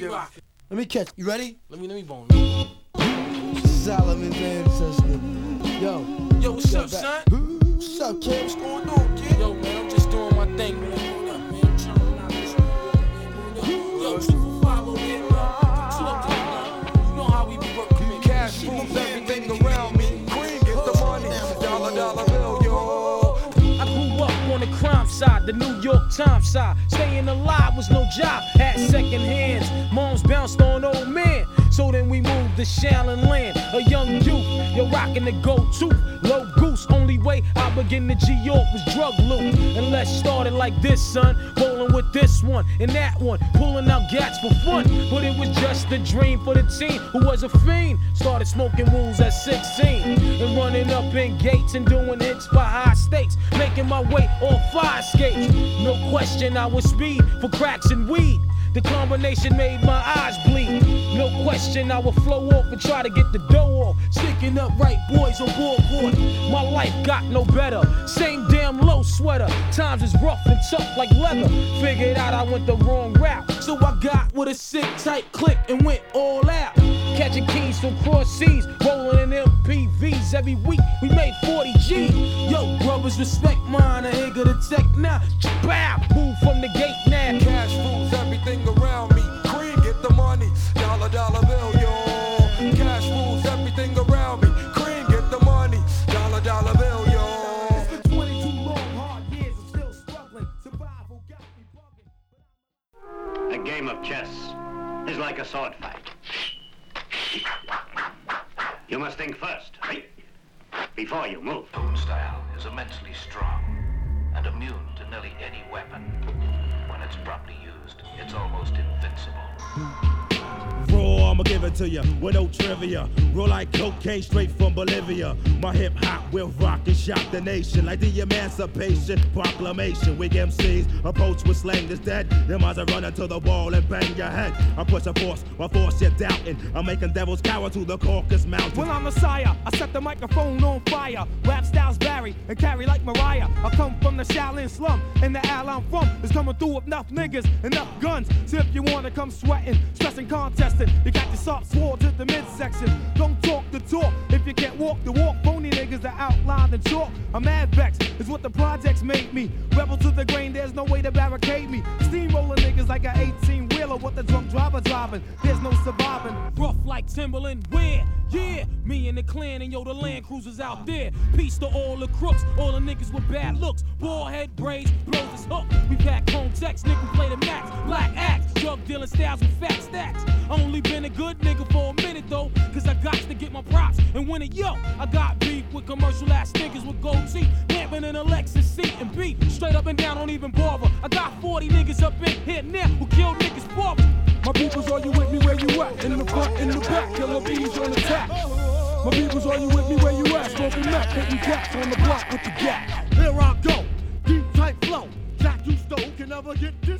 Let me catch. You ready? Let me bone. Solomon's ancestor. Yo, what's up, son? What's up, kid? What's going on, kid? Yo, man, I'm just doing my thing, man. Hold up, man. I'm chilling out this one. Yo, 245 over here, man. Chill up, man. You know how we be working. Cash rules everything around me. Cream get the money. Dollar bill, yo. I grew up on the crime side, the New York Times side. Staying alive was no job, had second hands. Moms bounced on old men. So then we moved to Shaolin Land, a young youth, yo rocking the go-to, low goose. Only way I begin to G-York was drug loot. And let's start it like this, son, rolling with this one and that one, pulling out gats for fun. But it was just a dream for the teen who was a fiend. Started smoking wools at 16 and running up in gates and doing hits for high stakes, making my way on fire escapes. No question I was speed for cracks and weed. The combination made my eyes bleed. No question I would flow off and try to get the dough off. Sticking up right boys on board. My life got no better. Same damn low sweater. Times is rough and tough like leather. Figured out I went the wrong route. So I got with a sick tight click and went all out. Catching keys from cross seas, rolling in MPVs. Every week we made 40 G. Yo, brothers respect mine. I ain't gonna tech now. Bow, move from the gate now. Cash rules everything around me. Cream get the money. Dollar bill, yo. Cash rules everything around me. Cream get the money. Dollar bill, yo. It's been 22 long, hard years. I'm still struggling. Survival got me bugging. A game of chess is like a sword fight. You must think first, right? Before you move. Own style is immensely strong and immune to nearly any weapon. When it's properly used, it's almost invincible. Raw, I'ma give it to you with no trivia. Roll like cocaine straight from Bolivia. My hip hop will rock and shock the nation like the Emancipation Proclamation. Weak MCs approach with slang that's dead. Them eyes are running to the wall and bang your head. I push a force, my force you're doubting. I'm making devils cower to the Caucasus Mountain. Well, I'm Messiah. I set the microphone on fire. Rap styles vary and carry like Mariah. I come from the Shaolin slum, and the al I'm from is coming through with enough niggas, enough guns. So if you wanna come sweating, stressing, contesting, you got your soft swords at the midsection. Don't talk the talk if you can't walk the walk. Phony niggas are outlined and chalk. I'm mad vex is what the projects made me. Rebel to the grain, there's no way to barricade me. Steamroller niggas like an 18-wheeler with the drunk driver driving. There's no surviving. Rough like Timberland, where? Yeah, me and the clan and yo, the Land Cruisers out there. Peace to all the crooks, all the niggas with bad looks. Bald head braids, blows his hook. We pack home text, nigga play the max. Black axe, drug dealing styles with fat stacks. Only been a good nigga for a minute though, cause I got to get my props and win it. Yo, I got beef with commercial ass niggas with gold teeth, lamping in a Lexus seat and beat. Straight up and down, don't even bother. I got 40 niggas up in here now who killed niggas for me. My peoples, are you with me where you at? In the front, in the back, killer bees on attack. My peoples, are you with me where you at? Smoking meth, hitting cats on the block with the gap. Here I go, deep tight flow. Jack you stole can never get deep.